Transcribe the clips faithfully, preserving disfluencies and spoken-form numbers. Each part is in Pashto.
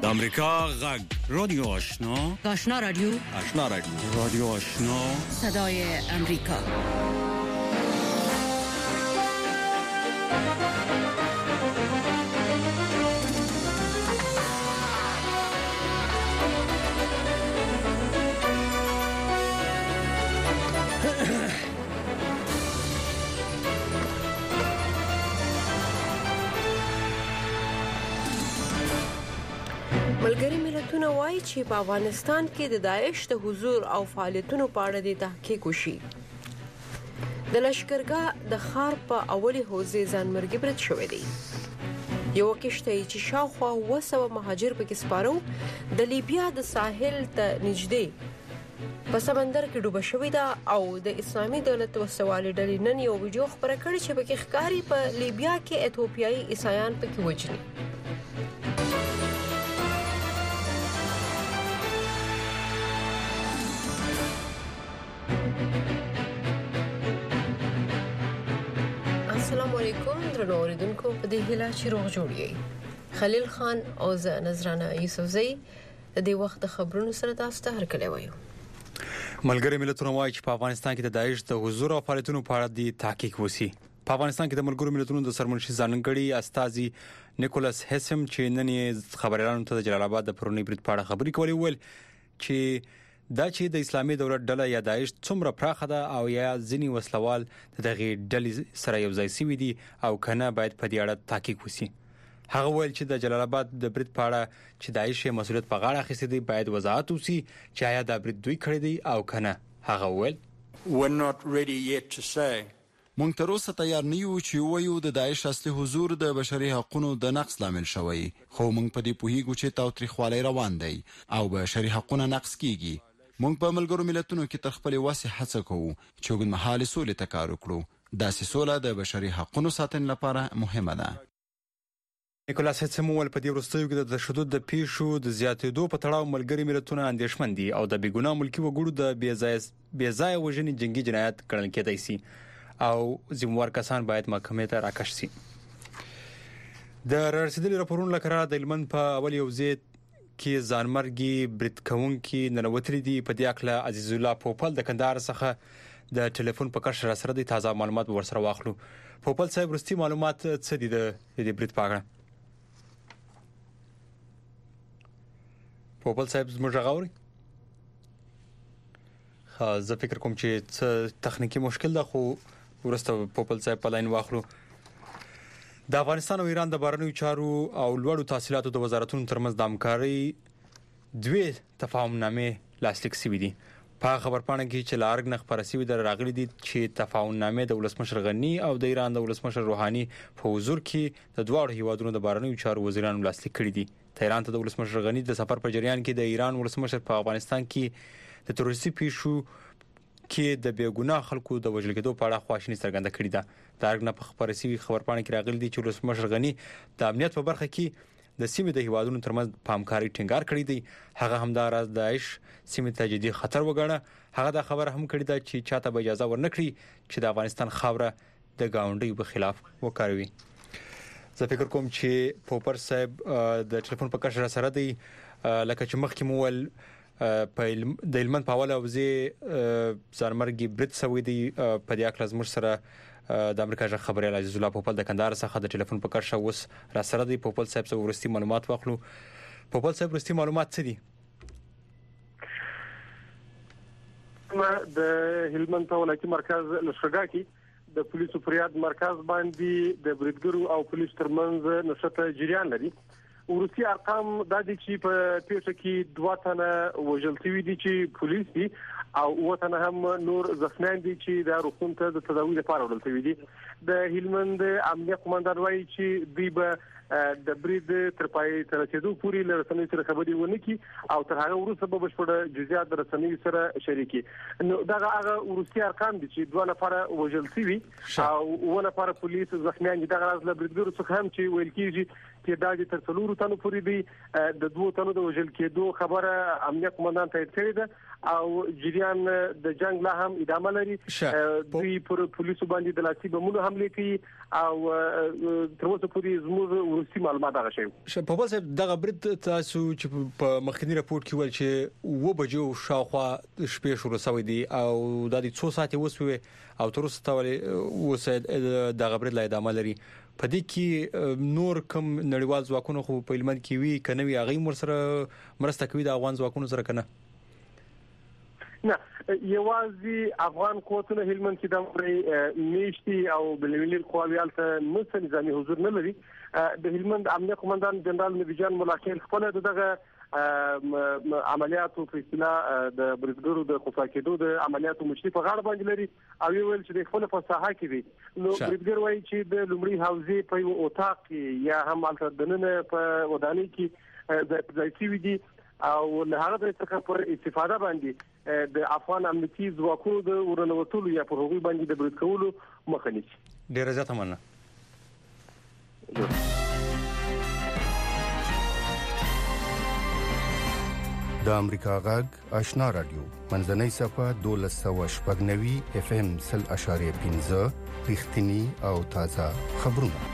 امریکا غږ رادیو آشنا آشنا رادیو آشنا رادیو رادیو آشنا صدای امریکا. ملګری ملتونه وایي چې په افغانستان کې د داعش د حضور او فعالیتونو په اړه د تحقیق وشي. د لشکرګاه د ښار په اولي حوزې ځانمرګي برید شوی دی. یو کشته چې شاوخوا اوه سوه مهاجر پکې سپارو د لیبیا د ساحل ته نږدې په سمندر کې ډوبه شوې ده او د اسلامي دولت وسوالې ډلې نن یو ویډیو خپره کړې چې پکې ښکاري په لیبیا کې ایتوپیایي عیسایان پکې وژني. السلام علیکم درنو اوریدونکو، په دې هیله چې روغ جوړ یې. خلیل خان او زه نظرانه یوسفزۍ د دې وخت د خبرونو سره تاسو ته هرکلی وایو. ملګری ملتونه وایي چې په افغانستان کې د داعش د حضور او فعالیتونو په اړه د تحقیق وشي. په افغانستان کې د ملګرو ملتونو د سرمنشي ځانګړي استازي نیکولاس هیسم چې نن یې خبريالانو ته د جلال آباد د پرونی برید په اړه خبرې کولې، ول چې دا چې د اسلامي دولت ډله یا داعش څومره پراخه ده او یا ځینی وسلوال د دغه ډلې سره یو ځای شوي دي او کنه باید په دې اړه تحقیق وشي. هغه ویل چې د جلال آباد د برید په اړه چې داعش یې مسؤلیت په غاړه اخیستی دی باید وضاحت وشي چې آیا دا برید دوی کړی دی او کنه. هغه ویل we're not ready yet to say مونږ تر اوسه تیار نه یو چې وایو د داعش اصلي حضور د بشري حقوقو د نقض لامل شوی، خو مونږ په دې پوهیږو چې تاوتریخوالی روان دی او بشري حقوقونه نقض کیږي. مونږ په ملګرو ملتونو کې تر خپل واسه هڅه کوو چې اوږدمهاله سولې ته کار وکړو. داسې سوله د بشري حقوقو ساتنې لپاره مهمه ده. نیکولاس هیسم ول په دې وروستیو کې د تشدد د پیښو د زیاتېدو په تړاو ملګري ملتونه اندېښمن دي او د بیګناه ملکی وګړو د بې ځایه وژنې جنگي جنایت ګڼل کېدای شي او ذمہوار کسان باید محکمې ته راکش شي. د رسیدلي راپورونو لکه د هلمند په اول یوځای کې ځانمرګي برید کوونکي ننوتلي دي. په دې اړه عزیز الله پوپل د کندهار څخه د ټلیفون په کار سره د تازه معلومات ورسره واخلو. پوپل صاحب وروستي معلومات څه دي د دې برید په اړه؟ پوپل صاحب زموږ غاوري خا زه فکر کوم چې څه تخنیکی مشکل ده، خو ورسته پوپل صاحب په لاین واخلو. د افغانستان او ایران د بهرنیو چارو او لوړو تحصیلاتو د وزارتونو ترمنځ د همکارۍ دوی تفاهم نامې لاسلیک شوي دي. په خبرپاڼه کې چې لارګ نه خبره شوې ده راغلي دي چې تفاهم نامې د ولسمشر غنی او د ایران د ولسمشر روحاني په حضور کې د دوه هیوادونو د بهرنیو چارو وزیرانو لاسلیک کړي دي. ایران ته د ولسمشر غنی د سفر په جریان کې د ایران ولسمشر په افغانستان کې د تروریستي پیښو کې د بیګناه خلکو د وژل کېدو په اړه خواشیني څرګنده کړې ده. د ارګ نه په خبرې شوی خبرپاڼه کې راغلي دي چې ولسمشر غنی د امنیت په برخه کې د سیمې د هیوادونو ترمنځ په همکارۍ ټینګار کړی دی. هغه همداراز د داعش سیمې ته جدي خطر وګڼه. هغه دا خبره هم کړې ده چې چاته به اجازه ورنکړي چې د افغانستان خاوره د گاونډیو په خلاف وکاروي. زه فکر کوم چې پوپر صاحب د ټلیفون په کار سره دی، لکه چې مخکې مو ول په د هلمند په اول اوځي ځانمرګي برید شوی دی. په دې اړه زموږ سره د امریکا ژغ خبريال عزیز الله پوپل د کندهار څخه د ټلیفون په کار شو اوس را سره دی. پوپل صاحب څو ورستي معلومات واخلو. پوپل صاحب ورستي معلومات څه دي؟ د هلمند په ولایتي مرکز لشکرګاه کې د پولیسو فریاد مرکز باندې د بریدګرو او پولیس ترمنځ نشته جریان لري. ورسي ارقام د دې چې په پیښه کې دوه تنه وژل شوي دي چې پولیس دي او اوه تنه هم نور زخمیان دي چې د روغتون ته د تداوی لپاره وړل شوي دي. د هلمند امنیت قومندان وایي چې دوی به د برید تر پای تر رسیدو پورې له رسنیو سره خبرې ونه کړي او تر هغه وروسته به بشپړ جزئیات د رسنیو سره شریکي. نو دا هغه ورسي ارقام دي چې دوه نفر وژل شوي او اوه نفر پولیس زخمیان دي. دا غراز له بریدګرو څخه هم چې ویل کیږي چې دا د تر څلورو تنو پورې دی د دوه تنو د وژل کېدو خبره امنیت قومندان تایید کړې ده او جریان د جنگ لا هم ادامه لري. دوی پر پولیسو باندې د لاسي بمونو حمله کوي او تر اوسه پورې زموږ وروستي معلومات هغه شی په بل څه دغه برید تاسو چې په مخکنی راپورټ کې ول چې و بجو شاوخوا شپې شروع شوې دي او د دې څو ساعتې وسوي او تر اوسه تولې وسه دغه برید لا ادامه لري په دې کې نور کوم نړیوال ځواکونه خو په هلمند کې وی کنه وی هغه مر سره مرسته کوي د افغان ځواکونو سره کنه نه یوازې افغان قوتونه هلمند کې د امري میشتي او بلویل قواویال ته نو نظامی حضور نه لري د هلمند امنیت قومندان جنرال نبی جان ملاکل خپل دغه عملیاتو په اصطلاح د بریدګرو د خفاکېدو د عملیاتو مشري په غاړه باندې لري او ویل چې د خپل په ساحه کې دي نو بریدګر وایي چې د لومړي حوزې په یو اتاق کې یا هم البته دننه په ودانۍ کې د ځای وي دي او له هغه څخه پر استفاده باندې د افغان امنیتي ځواکونو د ورنوتلو یا پر هغوی باندې د برید کولو مخه نیسي. ډیره زیاته مننه. د امریکا غږ آشنا رادیو منځنۍ صفه دولس سوه شپږ نوي اف ام سل اشاریه پنځه رښتینی او تازه خبرونه.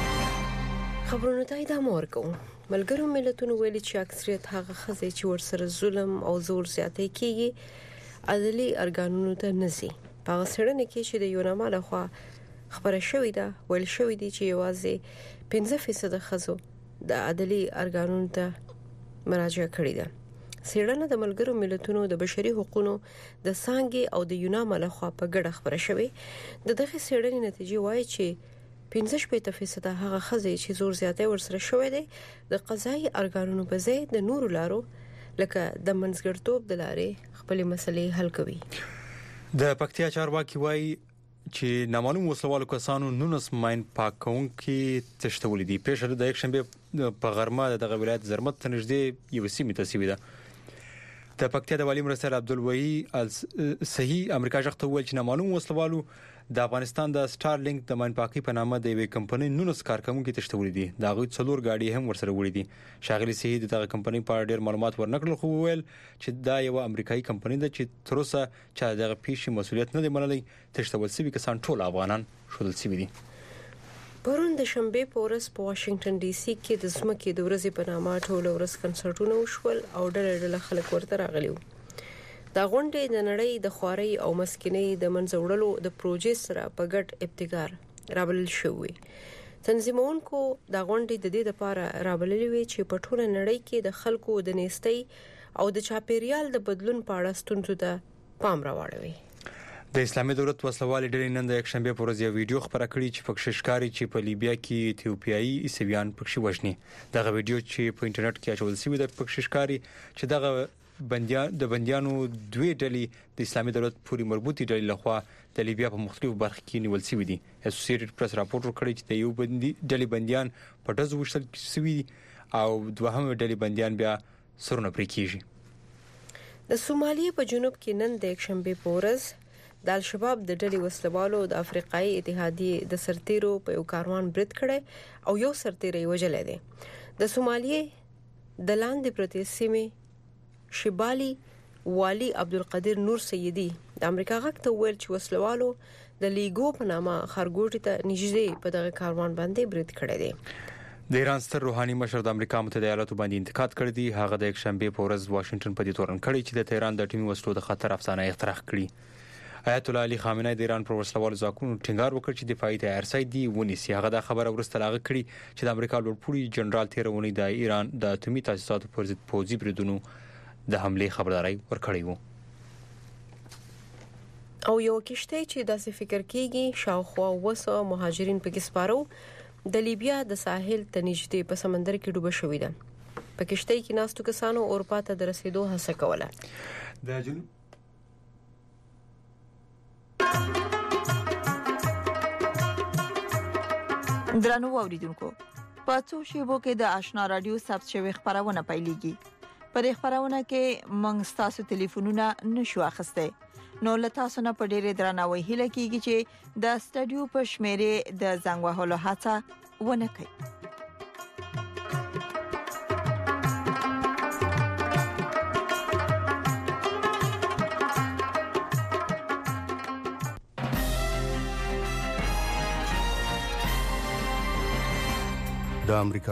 خبرونه ته ادامه ورکوم. ملګرو ملتونو ویلي چې اکثریت هغه خزې چې ورسره ظلم او زور زیاتی کیږي عدالي ارګانونو ته نزي. په غسرنه کې چې د یوناما لخوا خبره شوې ده ویل شوې دي چې یوازې پنځه فیصد خزو د عدالي ارګانونو ته مراجعه کړې ده. سیړنه د ملګرو ملتونو د بشري حقوقو د سانګي او د یوناما لخوا په ګډه خبره شوې. د دغه سیړنې نتیجه وایي چې پنځه شپږ فیصد هغه خزې چې زور زیاتی ورسره شوې ده د قضایي ارګانونو په ځای د نورو لارو لکه د منځګړتوب د لارې خپل مسلې حل کوي. د پکتیا چارواکي وایي چې نامعلوم وسلوالو کسانو نونس ماين پاکون کې تشتول دي. پېښه د یک شنبه په غرمه د ولایت زرمت ته نږدې یو سیمه تسوي ده. د پکتیا د والی مرستیال عبدالوهی صحیح امریکا ځخته ویل چې نامعلوم وسلوالو د افغانستان د سټار لینک د ماين پاکي په نامه د یوې کمپنۍ نونس کارکونکو تشتول دي. دا غوي څلور گاډي هم ورسره وړي دي. شاغلي صحیح دغه کمپنۍ په اړه ډېر معلومات ورنکړل خو ویل چې دا یو امریکایي کمپنۍ ده چې تر اوسه چې دغه پیښې مسولیت نه دی منلي. تشتول سوي کسان ټول افغانان شول سوي دي. پرون د شنبه په ورځ په واشنگټن ډي سي کې د سمکې د ورځې په نامه ټول ورځ کنسرټونه وشول او ډېر ډېر خلک ورته راغلي وو. دا غونډې د نړۍ د خواري او مسکینۍ د منځوړلو د پروژې سره په ګډ ابتکار رابلل شوی. تنظیمونکو دا غونډې د دې لپاره رابللې وي چې په ټوله نړۍ کې د خلکو د نیستۍ او د چاپیریال د بدلون په اړه ستونزو ته پام راوړوي. د اسلامي دولت وسلوال ډېر نن د یک شنبه په ورځ یو ویډیو خبره کړې چې پکښ ښکاری چې په لیبیا کې ایتیوپیایي عیسویان پکښ وژني. دغه ویډیو چې په انټرنیټ کې اچول شوی د پکښ ښکاری چې دغه بنديان د بنديانو دوی ډلې د اسلامي دولت پوری مربوطي ډلې لخوا د لیبیا په مختلفو برخو کې نیول شوی دي. اسوسییټډ پریس راپور ورکړی چې د یو بندي ډلې بنديان په دزو وشتل شوی او دوهم ډلې بنديان بیا سرونه پرې کیږي. د سومالیا په جنوب کې نن د یک شنبه په ورځ د الشباب د ډلې وسلوالو د افریقایي اتحادیې د سرتیرو په یو کاروان برید کړي او یو سرتیری وژل دي. د سومالیا د لاندې پرتې سیمه شبالي والی عبدالقادر نور سیدی د امریکا غږ ته ویل چې وسلوالو د لیګو په نامه خرګوټي ته نږدې په دغه کاروان باندې برید کړی دی. د ایران ستر روحاني مشر د امریکا متحده ایالاتو باندې انتقاد کړی دی. هغه د یک شنبه په ورځ واشنگټن په دې تورن کړی چې د تهران د ټیمي وسلو د خطر افسانه اختراع کړی. آیت الله علي خامنه‌ای د ایران پر وسلوالو ځواکونو ټینګار وکړ چې دفاعي تیارسای دی ونیسي. هغه د خبره ورسته لاغه کړی چې د امریکا لوړپوړي جنرال تیرونی د ایران د اتمی تاسیساتو پر ضد پوځي بریدونو د حمله خبرداري ورکړی وو. او یو کشته چې داسې فکر کیږي شاوخوا وسه مهاجرین پکې سپارو د لیبیا د ساحل ته نږدې په سمندر کې ډوبه شوې ده. په کشته کې ناستو کسانو اروپا ته د رسیدو هڅه کوله. د جنوب درنو اوریدونکو په څو شیبو کې د آشنا رادیو ثبت شوی خبرونه پیلېږي. پر خبرونه کې موږ تاسو ټلیفونونه نشو اخیسته. نو له تاسو نه په ډېر درناوي هیله کیږي چې د سټډیو په شمیرې د زنګ وهلو هڅه ونه کړئ. د د امریکا